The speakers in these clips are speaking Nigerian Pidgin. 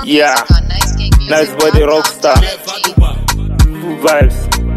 Yeah, nice boy, the rockstar. Full vibes.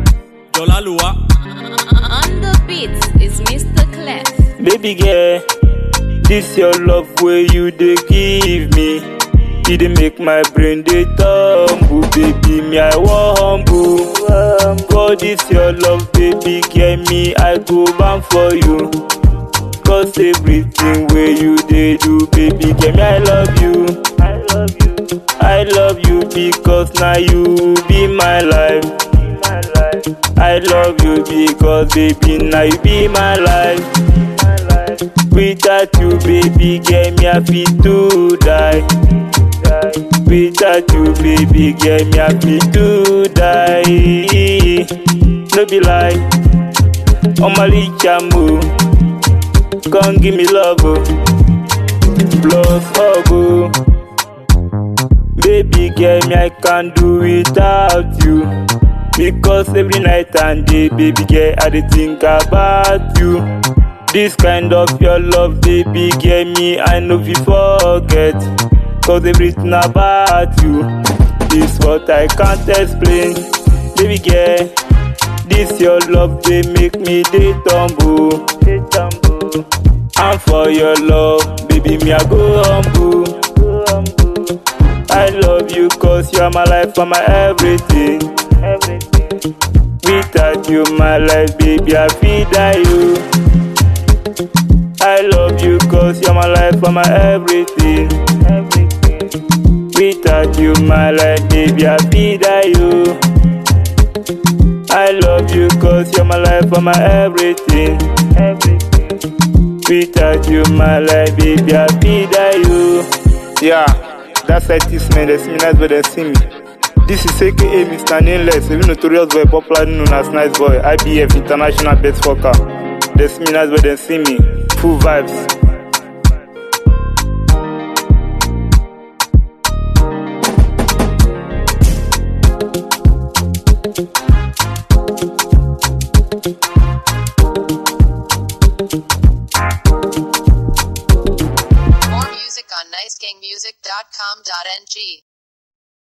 On the beats is Mr. Clef. Baby girl, this your love where you dey give me. You dey make my brain dey tumble. Baby, me I want humble. God, this your love, baby girl, me I go bang for you. Cause everything where you dey do, baby girl, me I love you. I love you because now you be my life. I love you because baby now you be my life. Without you baby girl me I fit to die. Without you baby girl me I fit to die. No be lie, Omali Chamu, come give me love, plus hug. Baby girl, me I can't do without you. Because every night and day, baby girl, I dey think about you. This kind of your love, baby girl, me I no fit forget. Cause everything about you is what I can't explain. Baby girl, this your love, they make me dey tumble. And for your love, baby, me I go humble. I love you cause you're my life and my everything. Without you, my life, baby, I feel die you. I love you cause you're my life and my everything. Without you, my life, baby, I feel die you. I love you cause you're my life and my everything. Without you, my life, baby, I feel die you. Yeah. That's like this man, they see me nice boy, they see me. This is aka Mr. Nameless, a notorious boy, popularly known as Nice Boy, IBF, International Best Fucker. They see me nice boy, they see me. Full vibes.